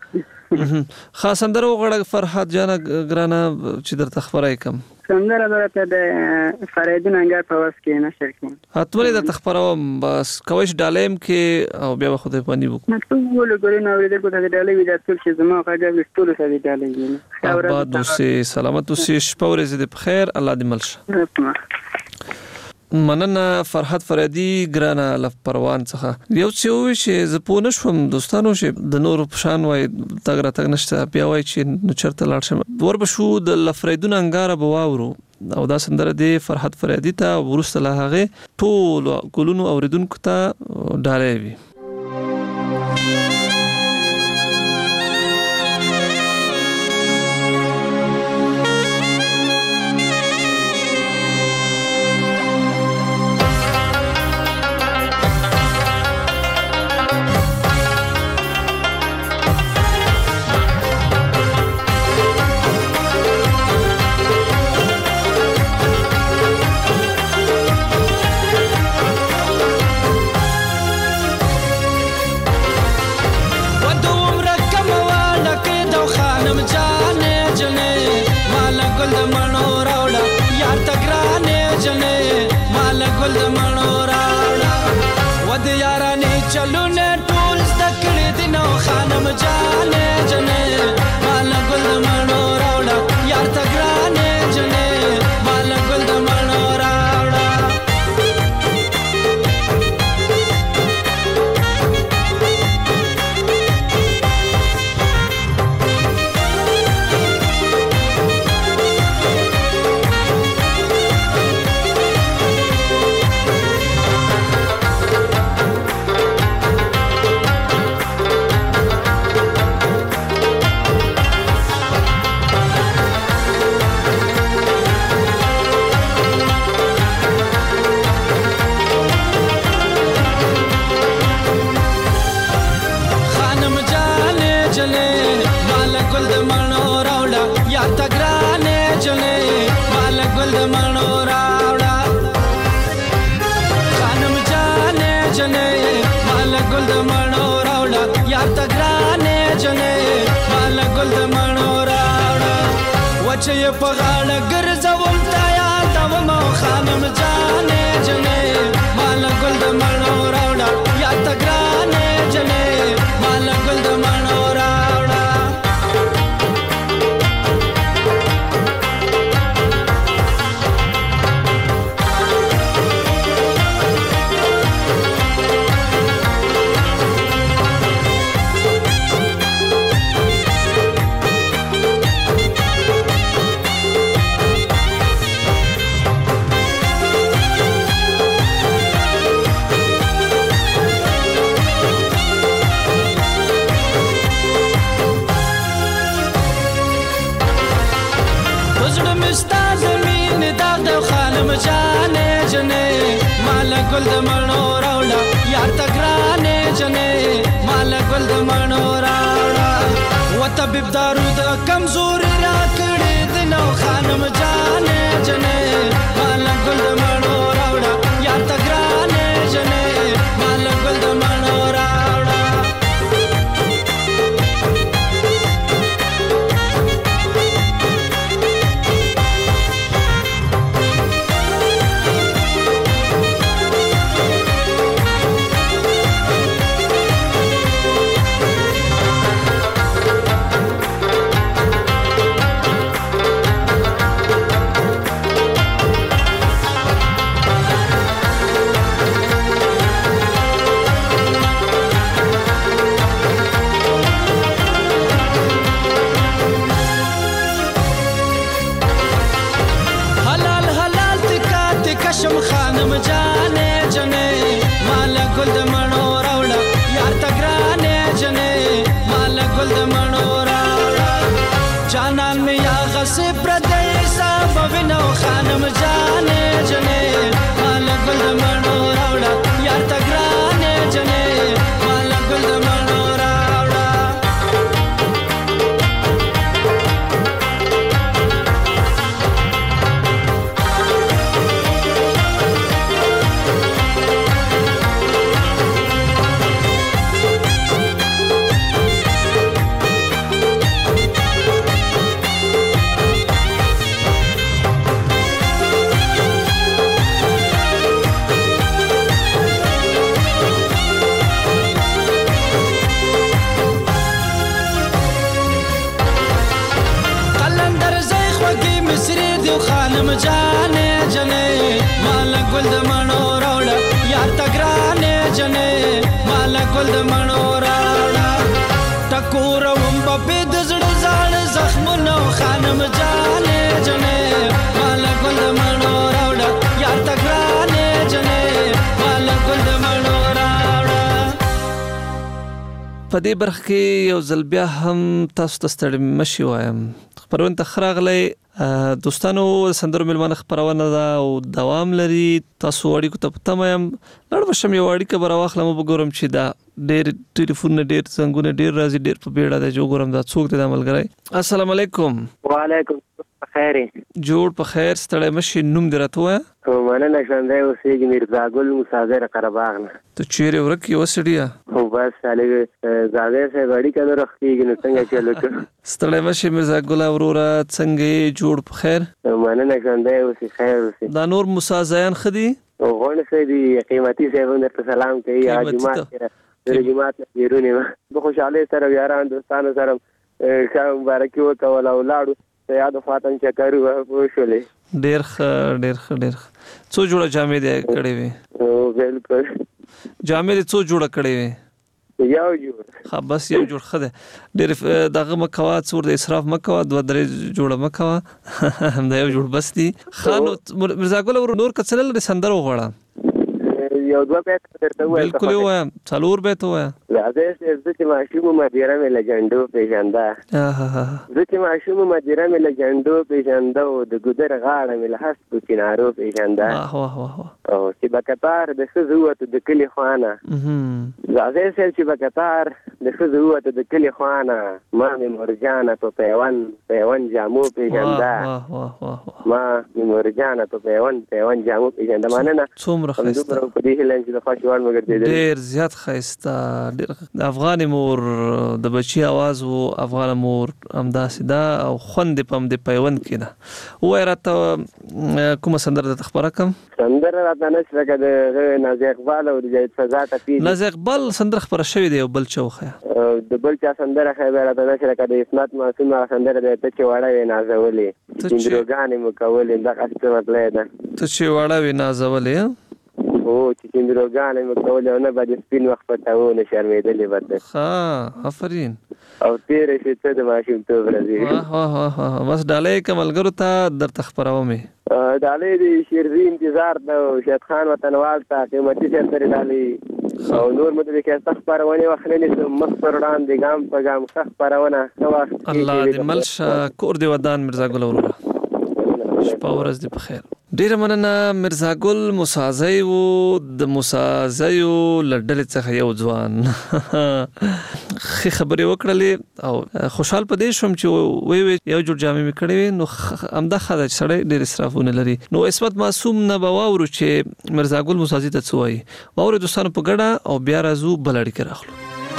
[SPEAKER 14] خو
[SPEAKER 12] خاص اندر وغړ فرحات جان ګرانه چې درته خبرای کم
[SPEAKER 14] څنګه راته د فریدین انګار په واس کې نشر کوم
[SPEAKER 12] هاتولې د تخبروم بس کوښ ډالم کې او بیا خو دې پانی وک
[SPEAKER 14] نو ټول ګورې نو ورې کو ته ډالې وی د ټول چې زما غاګه ټول ته ډالې
[SPEAKER 12] آباد اوسې سلامت اوسې شپه ورځ دې په خیر الله دې ملشه. مننه فرحت فریدي ګرانه لف پروان څخه یو څه وی چې ز پونه شوم دوستانو چې د نور په شان وای تګ را تګ نشته بیا وای چې نو چرته لاړ شم ور بشو د لفریدون انګار بواورو او دا سندره دی فرحت فریدي ته ورسته له هغه ټول ګلونو اوریدونکو ته ډالې وی.
[SPEAKER 15] چې په غاړه ګرځوم تا یاد و مو خانم جانې جنې مال ګل د مڼو راوړه یا تګرانې جنې مال ګل د مڼو راوړه جنې مال ګل د مڼو راوړه یار ته ګرانې جنې مال ګل د مڼو راوړه و طبيب دارو د کمزوري را کړې د نو خانم جانې جنې مال ګل د مڼو راوړه یار ته ګرانې جنې مال ګل د مڼو راوړه شم خانم جانې جنې مال ګل د مڼو راوړه یار ته ګرانې جنې مال ګل د مڼو راوړه جانان مې یا غصې پردی صاحب وینو خانم جانې جنې مال ګل د مڼو راوړه یار ته ګرانې جنې مال ګل د مڼو راوړه خانم جانې جنې مال ګل د مڼو راوړه یار ته ګرانې جنې مال ګل د مڼو راوړه ټکور وم په د زړه زاړه زخمونو خانم جانې جنې مال ګل د مڼو راوړه یار ته ګرانې جنې مال ګل د مڼو راوړه په دې برخه کې یو ځل بیا هم تاسو ته ستړي مشي وایم خبرونه تخراغلی دوستانو سندرو ملمانه خبرونه ده او دوام لري تاسو اړیکو ته پته یم لړ بشم یو اړیکه بر واخلم وګورم چې دا ډېر ټلیفون ډېر څنګه ډېر راځي ډېر په بیړه ده جو ګورم دا څوک د عملګری السلام علیکم
[SPEAKER 16] وعلیکم خیر
[SPEAKER 15] جوړ په خیر ستړی مشي نوم درته
[SPEAKER 16] مننه ژوندی اوسېږي میرزا ګل مسافر قرهباغ نه
[SPEAKER 15] ته چیرې ورک یې وسړیه
[SPEAKER 16] خو بس هلې زاغی صاحب اړیکه نه رخېږي نو څنګه چل وکړو
[SPEAKER 15] ستړی مشي میرزا ګله وروره څنګه یې جوړ په خیر
[SPEAKER 16] مننه ژوندی اوسې خیر اوسې
[SPEAKER 15] دا نور مسازیان ښه دي
[SPEAKER 16] غونډ صاحب دي قیمتي صاحب هم درته سلام کوي جومات کې جومات نه بیرون یم په خوشحالۍ سره یاران دوستانو سره ښه مبارکي وکول او لاړو یاد فاطم چکرو په شولې
[SPEAKER 15] ډېر څو جوړه جامې دې کړې وي
[SPEAKER 16] او بالکل
[SPEAKER 15] جامې دې څو جوړه کړې وي
[SPEAKER 16] یو جوړ
[SPEAKER 15] ها بس یو جوړ خده ډېر دغه مکوا څور د اسراف مکوا دوه درې جوړه مکوا هم دا یو جوړ بس دي خانو مرزا ګل نور کڅل لري سندر وغواړه
[SPEAKER 16] یو دوه بیت درته وایم
[SPEAKER 15] بالکل وایم څلور بیت وایم
[SPEAKER 16] راځه چې ماشوم مدیره مې لجندو پیژنده چې ماشوم مدیره مې لجندو پیژنده او د ګودر غاړه مې له هسکو چنارو پیژنده او چې بکتار د ښځو وته د کلي خوانه راځه چې بکتار د ښځو وته د کلي خوانه ما مې مرجانه په پیوند جامو پیژنده ما مې مرجانه په پیوند جامو پیژنده مننه
[SPEAKER 15] څومره ښایسته
[SPEAKER 16] په دې هیله چې د خوښ وړ مګر دې
[SPEAKER 15] ډېر زیات ښایسته د افغان مور د بچي आवाज او افغان مور همداسې دا او خوند پم د پیوند کینه وای راته کوم سندره د خبره کم
[SPEAKER 16] سندره راته نشته کده نازي اقبال او د فضا ته
[SPEAKER 15] نازي اقبال سندره خبره شوی دی او بل چوخه
[SPEAKER 16] د بل چا سندره خبره راته نشته کده اسمت معصوم سندره د ته چې وړه وي نازولې چندروګانې مکولې دا څه مطلب ده
[SPEAKER 15] ته چې وړه وي نازولې
[SPEAKER 16] او چې چندروګانې مکولې او نه باندې سپین وخت پټاو نه شرمېدلې وته
[SPEAKER 15] ها آفرین
[SPEAKER 16] او تیر شي ته د ماشومتوب راځي
[SPEAKER 15] ها بس ډالۍ کملګرو ته درته خبروم
[SPEAKER 16] ډالۍ د شیرزي انتظار د شهید خان وطنوال ته قیمتي سره ډالۍ او نور مده کې تخ پرونه وخلنې مخ پر وړاندې ګام په ګام تخ پرونه
[SPEAKER 15] الله دې ملشه کور دی ودان مرزا ګل وروره شپه ورځ دې په خیر
[SPEAKER 12] ډیره مننه مرزا ګل موسازی وو د موسازیو لړډلې څخه یو ځوان خبرې وکړلې او خوشحال پدې شوم چې وی یو جوړ جامې مې کړې نو امدا خدای سره ډېر اسرافونه لري نو اسمت معصوم نه باورو چې مرزا ګل موسازی ته څوای باور دوستانو په ګډه او بیا راځو بلړ کې راخلو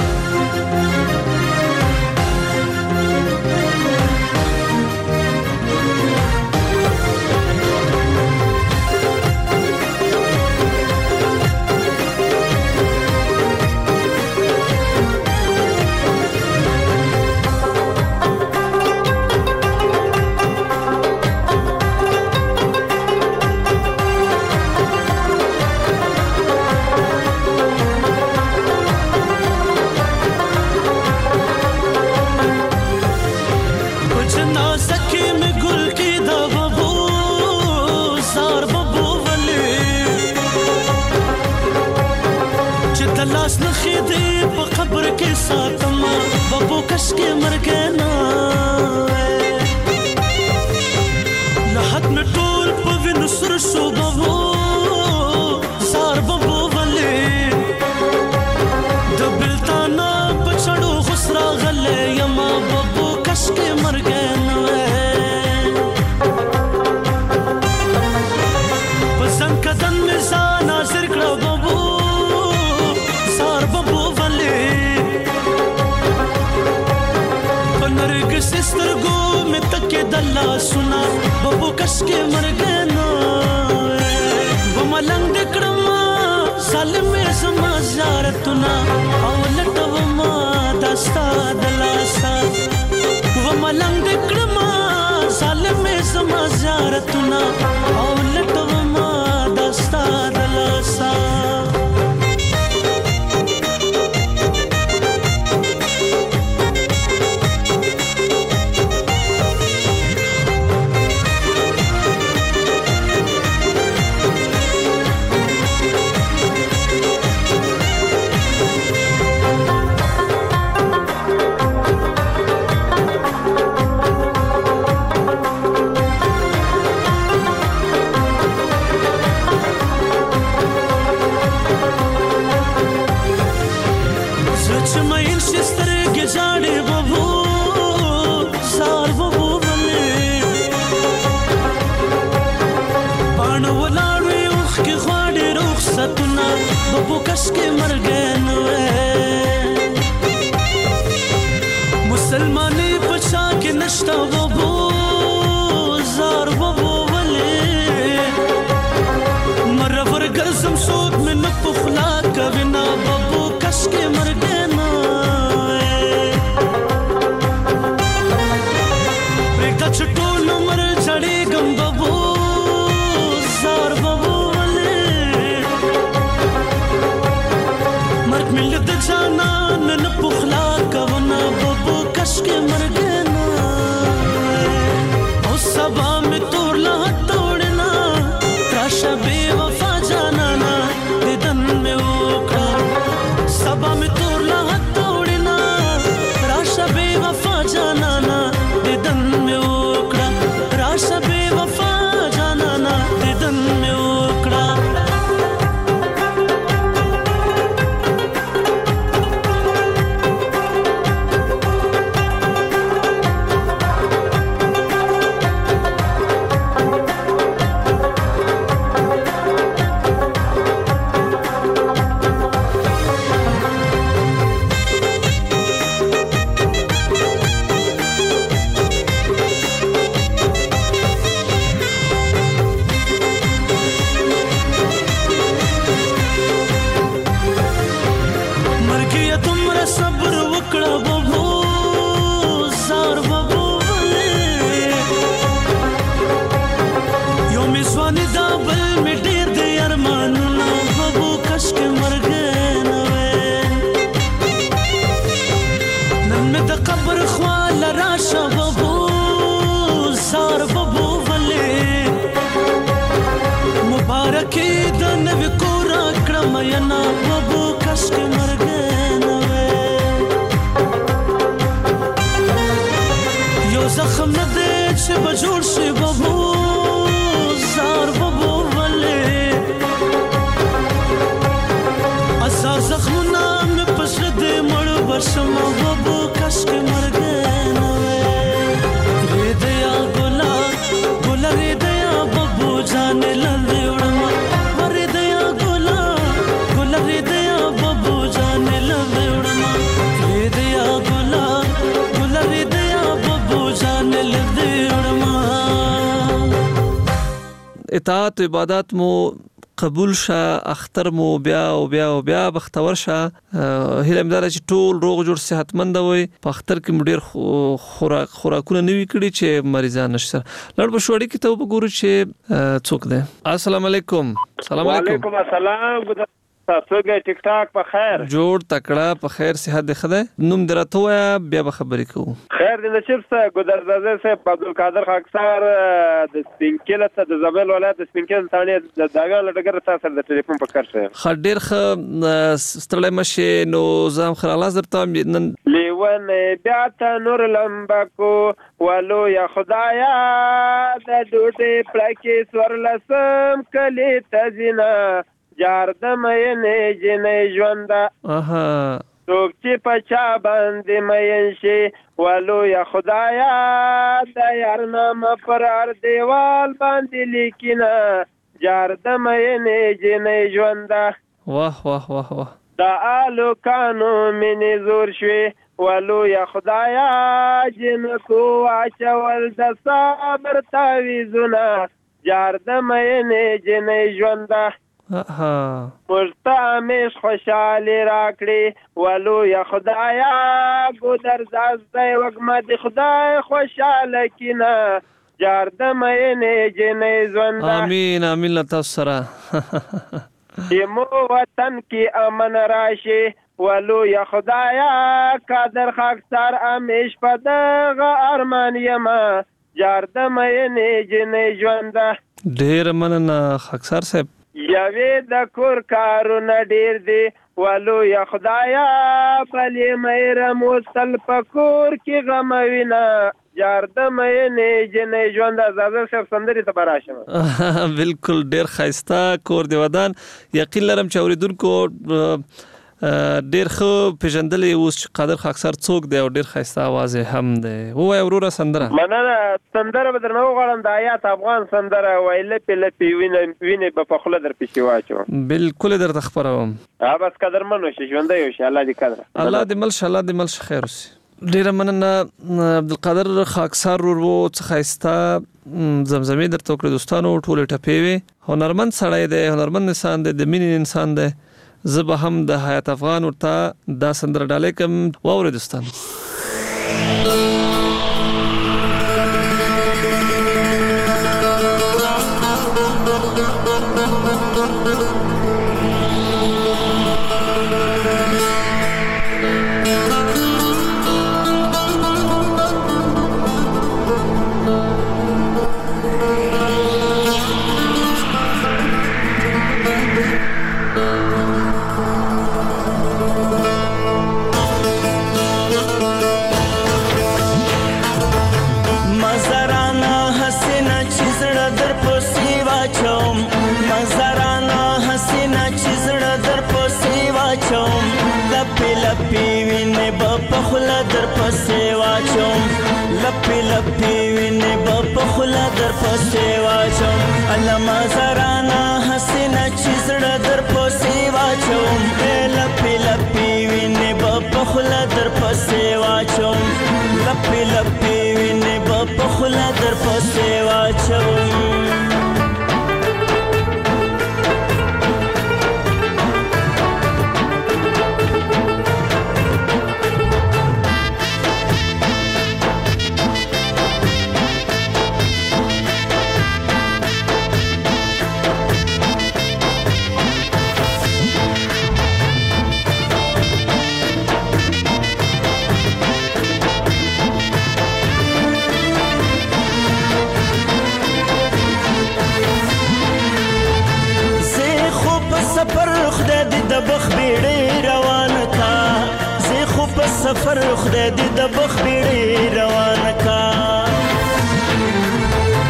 [SPEAKER 15] सुना बबू कस के मर गए ना वो मलंग दिकड़मा साल में समा ज़ारतुना औलट वो मा दस्ता दलासा वो मलंग दिकड़मा साल में समा ज़ारतुना औलट वो मा दस्ता दलासा बबू कस के मर गए मुसलमानी बचा के नश्ता बबू जार बबू वले मरवर गज़म सोद में न पुखला कविना बबू कस के मर गए रेखा छुटो न मर जड़ी गम बबू जार बबू मिलत जाना नन पुखला कवना बबू कस के मर गए ना ओ सबा में तोड़ला तोड़ना राशा बेवफा जाना ना दिदन में ओखा सबा में तोड़ला तोड़ना राशा बेवफा जाना ना दिदन में ओखा राशा बेवफा जाना ना दिदन में ओखा زخم نه دی چې به جوړ شي ببو زار ببو شما بابو کشک مرگنه ریدیا گلا گلا ریدیا بابو جان لندے اڑما ریدیا گلا گلا ریدیا بابو جان لندے اڑما ریدیا گلا گلا ریدیا بابو جان لندے اڑما. اطاعت و عبادت مو قبول شه، اختر مو بیا او بیا او بیا بختور شه. هیله مې داره چې ټول روغ جوړ صحتمند وي. په اختر کې مو ډېر خوراکونه نوي کړي چې مریضان نشته. لړ په شوړی کې ته وګورو چې څوک دی. السلام علیکم. سلام علیکم.
[SPEAKER 17] وعلیکم السلام. تاسو ګه ټیک ټاک په خیر
[SPEAKER 15] جوړ تکړه په خیر صحت دی خدای. نوم درته وایا بیا به خبرې کوو.
[SPEAKER 17] خیر دې نصیب سه ګدرزاده سه عبدالقادر خاکسار د سپینکل ته د زابل ولایت د سپینکل ثاني د داګه لټګر تاسو د ټلیفون په کار شه
[SPEAKER 15] خډیر خ ستړی مشه نو زم خلاص درته نن
[SPEAKER 17] لیون بیا ته نور لمبکو ولو یا خدایا د دوټه پړکې سورلسم کلی تزینا جار د مینې جنې ژوند څوک چې پچا باندې مین شي ولو یا خدایا د یار نام پر ار دیوال باندې لیکنا جار د مینې جنې ژوند.
[SPEAKER 15] واه واه واه واه
[SPEAKER 17] دا الو کانو منی زور شوي ولو یا خدایا جن کو اچول د صبر تعویذونه جار د مینې جنې ژوند. مستعمش خوشحالی راکړي ولو یا خدایا ګودر زازدای وګما دی خدای خوشحاله کینا جار د مینې جنې ژوند.
[SPEAKER 15] امین امین لتا سره
[SPEAKER 17] مو وطن کې امن راشي ولو یا خدایا قادر خاکسار امیش پدغه ارمان یما جار د مینې جنې ژوند.
[SPEAKER 15] ډیر مننه خاکسار صاحب.
[SPEAKER 17] یوې د کور کارونه ډیر دي ولو یا خدایا بلې مېره موسل پکور کې غموینا یار د مینې جنې ژوند. زازر صاحب سندري ته براشم.
[SPEAKER 15] بالکل ډیر خاصه کور دی ودان. یقین لرم چې اوریدونکو ډیر خو پیژندلې اوس چې قادر خاکسار څوک دی او ډیر خاصه आवाज هم دی. وای وروره سندره
[SPEAKER 17] مننه. سندره به درنو غواړم د آیات افغان سندره وایله په لپی ویني په خپل در پېښې واچو.
[SPEAKER 15] بالکل درته خبروم.
[SPEAKER 17] بس قدرمنو شي ژوند یو شي الله دې قدر
[SPEAKER 15] الله دې مل الله دې مل خیر وسی. ډیر مننه عبدالقادر خاکسار ورو څخه خاصه زمزمې درته وکړو دوستانو. ټول ټپې وي. هنرمند سړی دی، هنرمند انسان دی، د مینې انسان دی. زه به هم د حیات افغان ورته دا سندره ډالۍ کوم. واورئ دوستان. لپی لپی ویني په خلا در پسې واچوم علما زرانا حسینا چې زړه در پسې واچوم لپی لپی ویني په خلا در پسې واچوم لپی لپی ویني په خلا در پسې واچوم. سفر خدای دې د بخ بیړې روان کا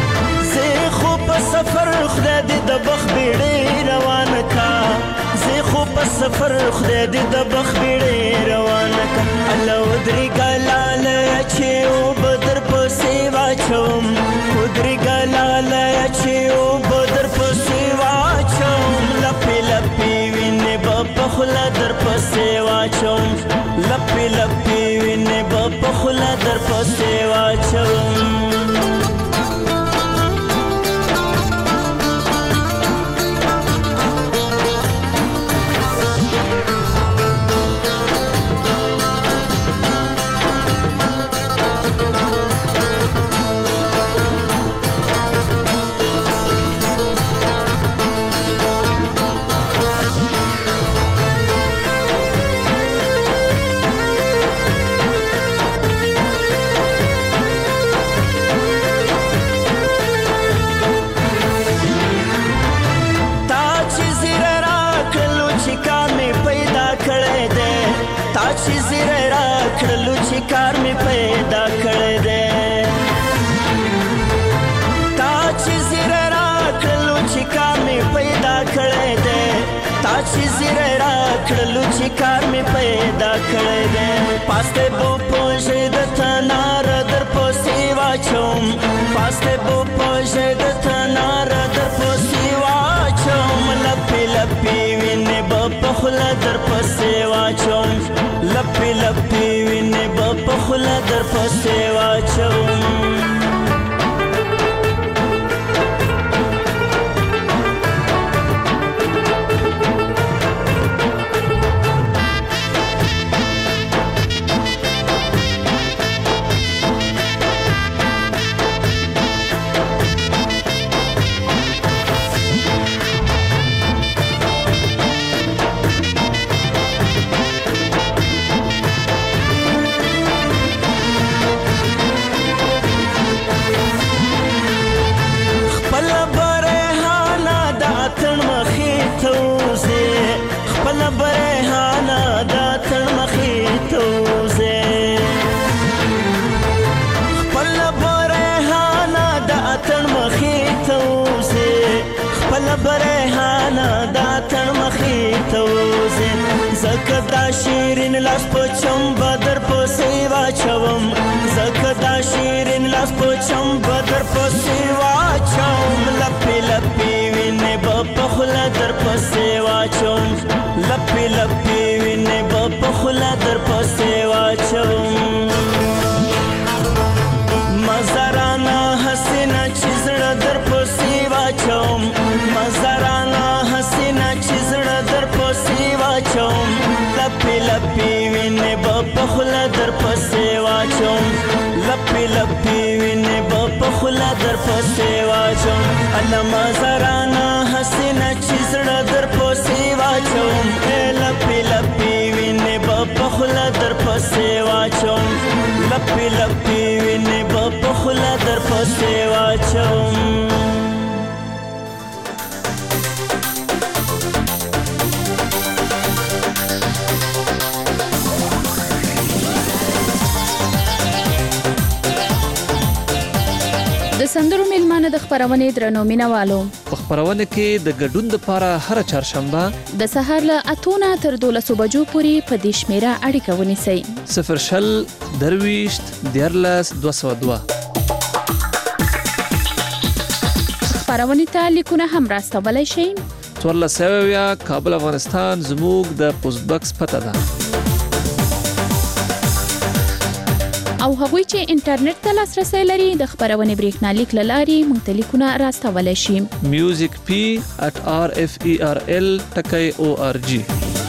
[SPEAKER 15] زه خو په سفر خدای دې د بخ بیړې روان کا زه خو خو په سفر خدای دې د بخ بیړې روانه کا الله ودرې ګلاله چې او بدر په سیوا چوم ودرې ګلاله چې او بدر په سیوا چوم لپی لپی وینې په خلا در په سیوا چوم لپی لپی وینې په خلا در په سیوا چوم کار می پیدا کړی دی تا چې زیره راکړلو چې کار می پیدا کړی دی تا چې زیره راکړلو چې کار می پیدا کړی دی پاسته بو پوجې د تنار در پسې واچوم پاسته بو پوجې د تنار در پسې واچوم لپی لپی وینې په خله در پسې واچوم لپی لپی وینې په خله در پسې واچوم زکه دا شیرین لاس په چم بدر په سیوا چوم زکه دا شیرین لاس په چم بدر په سیوا چوم لپی لپی وینې په خله در په سیوا چوم لپی لپی وینې په خله در په سیوا چوم مزارانا حسینا چې زړه در په سیوا چوم مزارانا حسینا چې زړه در په سیوا چوم لپی لپی وینې په خله در په سیوا چوم لپی لپی وینې په خله در په سیوا چوم الله مزارانا حسینا چې زړه در په سیوا چوم لپی لپی وینې په خله در په سیوا چوم لپی لپی وینې په خله در په سیوا چوم
[SPEAKER 11] د سندرو میلمانه د خبرونې درنو مینوالو
[SPEAKER 12] په خبرونه کې د ګډون لپاره هر چهارشنبه
[SPEAKER 11] د سهار له 8 تر 12 بجو پورې په دې شمیره اړیکه ونیسئ
[SPEAKER 12] 0 درويشت دیارلس 202
[SPEAKER 11] خبرونه ته لیکونه هم راستولای شئ
[SPEAKER 12] 14 کابل افغانستان زموږ د پوسټ باکس پته ده
[SPEAKER 11] او هغوی چې انټرنیټ ته لاسرسي لري د خبرونه بریښنالیک لاري مونږ ته لیکونه راستولای شي
[SPEAKER 12] musicp@rferl.org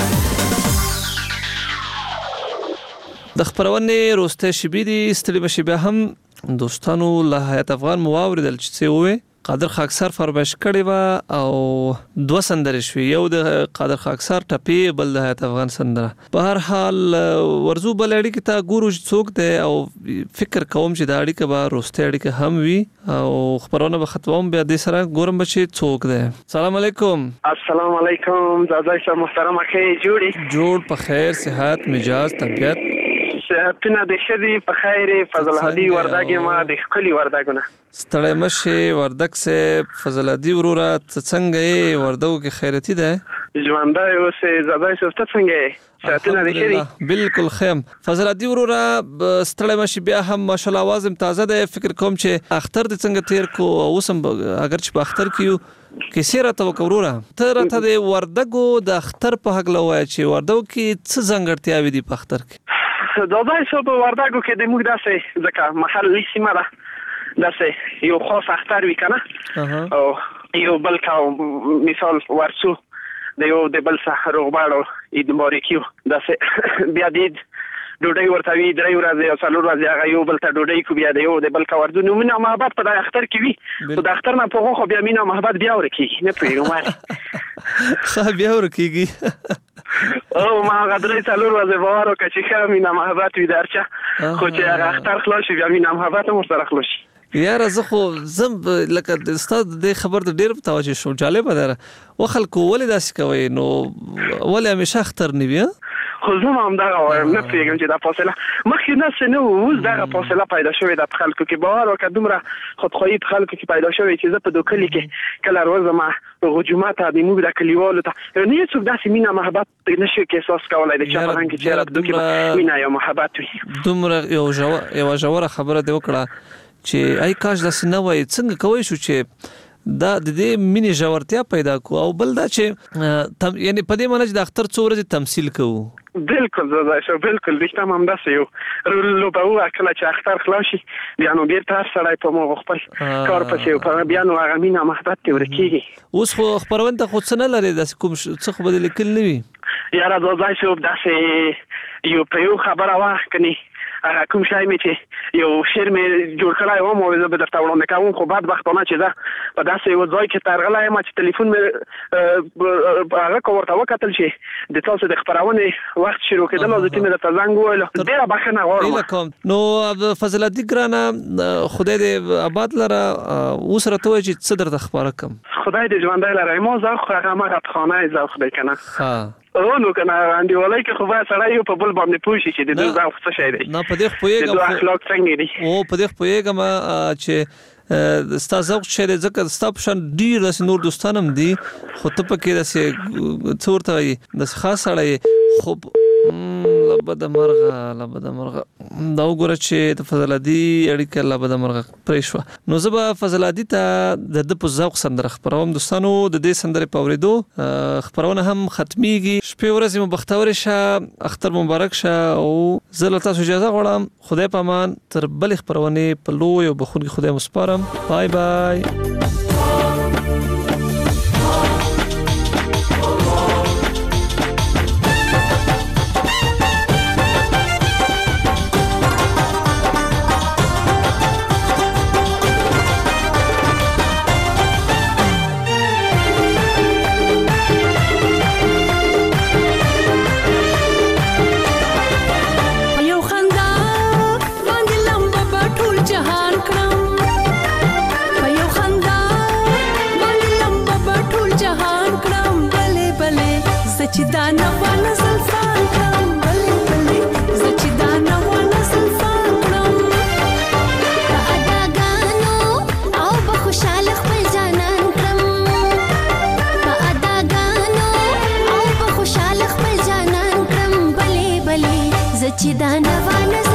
[SPEAKER 12] د خبرونه روسته شبيدي ستړي بشي به هم دوستانو له حیات افغان مواوردل چې وې قادر خاکسار فرمایش کړی و او دوه سندرې شوې یو د قادر خاکسار ټپی بل د حیات افغان سندره په هر حال ورزو بل اړیکه ته ګورو څوک دی او فکر کوم چې دا اړیکه به روسته اړیکه هم وي او خبرونه به ختموم بیا د سره ګورم بچي څوک دی السلام علیکم
[SPEAKER 10] السلام علیکم زادای صاحب محترم اخی جوړ
[SPEAKER 12] په خیر صحت مزاج طبيعت
[SPEAKER 10] صحتونه د ښځې په خیر فضل هادي وردګ ما د ښکلي وردګونه
[SPEAKER 12] ستړی مشې وردګ صاحب فضل هادي وروره ته څنګه یې وردګو کې خیرتي ده
[SPEAKER 10] ژوندی اوس زادی صاحب ته څنګه یې صحتونه د ښه دي
[SPEAKER 12] بالکل خیم فضل هادي وروره ستړی مشې بیا هم ماشاءالله آواز هم تازه ده فکر کوم چې اختر دې څنګه تیر کو اوس هم اگر چې په اختر کې یو کیسې راته وکړه وروره ته راته د وردګو د اختر په هکله ووایه چې وردګو کې څه ځانګړتیاوې دي په اختر کې
[SPEAKER 10] زادی صاحب په وردګو کې د موږ داسې ځکه محلي سیمه ده داسې یو خاص اختر وي که نه او یو بل که مثال ورسو د یو د بل څخه روغبړ او عید مبارکي داسې بیا د ډوډۍ ورته وي 3 ورځې او 4 ورځې هغه یو بل ته ډوډۍ کو بیا د یو د بل کا ورځو نو مینه محبت په د اختر کې وي خو د اختر نه په خو بیا مینه محبت بیا ورکیږي نه پوهېږم
[SPEAKER 12] خا بیا ورکیږي
[SPEAKER 10] او ما هغه 3-4 ورځې واره چې ښه مینه محبت وي درچا خو چې هغه اختر خلاص شي بیا مینه محبت هم سره خلاص شي
[SPEAKER 12] یاره زه خو زم لکه استاد د خبر د ډیر توجه شو جالب ده وخلکو ولې داسې کوي نو ولې همیشه اختر نیوي
[SPEAKER 10] خو زه هم دغه وایم نه پوهېږم چې دا فاصله مخکې داسې نه وو اوس دغه فاصله پیدا شوې ده په خلکو کې باور وکړه دومره خودخواهي په خلکو کې پیدا شوې چې زه په دوکلي کې کله روزم هغو جومات ته د موږ د کلیوالو ته نه هېڅوک داسې مینه محبت نه شي احساس کولی د چا په رنګ کې چې یاره په دوی کې مینه یا محبت وي
[SPEAKER 12] دومره یوه ژوره خبره دې وکړه چې ای کاش داسې نه وای څنګه کوی شو چې دا د دې مینې ژورتیا پیدا کو او بل دا چې یعنی په دې معنی چې د اختر څو ورځې تمثیل کوو
[SPEAKER 10] بالکل زه شو بالکل رښتیا هم داسې یو لوبه کله چې اختر خلاص شي بیا نو بیرته هر سړی په موږ خپل کار پسې بیا نو هغه مینه محبت ترې ورکېږي
[SPEAKER 12] اوس خو خپرونه ته خو څه نه لري داسې کوم څه خو به دې لیکل نه وي
[SPEAKER 10] یاره ځای صاحب داسې یو په یو خبره وه کنې هغه کوم شی مې چې یو شعر مې جوړ کړی وم او زه به درته وړاندې کوم خو بدبختانه چې زه په داسې یو ځای کې ترغلی یم چې تلیفون مې هغه که ورته وکتل چې د تاسو د خپرونې وخت شروع کېدل او زه چې مې درته زنګ وویلو ډېره بښنه غواړم
[SPEAKER 12] نو فضل هادي ګرانه خدای دې آباد لره اوس راته ووایه چې څه درته خپاره کړم
[SPEAKER 10] خدای دې ژوندی لره ما ذوق خو هغه همغه خانه ذوق دی که نه نو کنه انډیوالۍ کې خو باید سړی یو په بل باندې پوه شي چې د دوی ذوق څه شی دی
[SPEAKER 12] نه په دې خو پوهېږم
[SPEAKER 10] د دوی اخلاق څنګه دي
[SPEAKER 12] او په دې خو پوهېږم چې ستا ذوق څه شی دی ځکه ستا په شان ډېر داسې نور دوستان هم دي خو ته پکې داسې څه ورته وایي داسې خاص سړی خو لبده مرغه دا وګوره چې د فضل هادي اړیکه لبده مرغه پرې شوه نو زه به فضل هادي ته د ده په ذوق سندره خپروم دوستانو د دې سندرې په اورېدو خپرونه هم ختمیږي شپې ورځې مو بختورې شه اختر مبارک شه او زه له تاسو اجازه غواړم خدای په امان تر بلې خپرونې په لوی او بخونکي خدای مو سپارم بای بای
[SPEAKER 18] چې دا نوانه زلفان کړم بلې بلې زه چې دا نوانه زلفان کړم په اداګانو او په خوشحاله خپل جانان کړم په اداګانو او په خوشحاله خپل جانان کړم بلې بلې زه چې دا نوانه